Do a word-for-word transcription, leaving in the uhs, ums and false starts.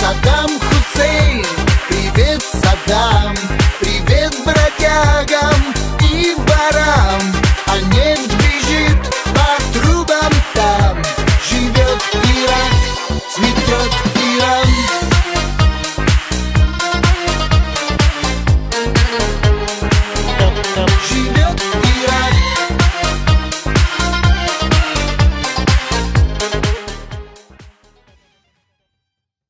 Саддам Хусейн, привет, Саддам, привет бродягам и ворам.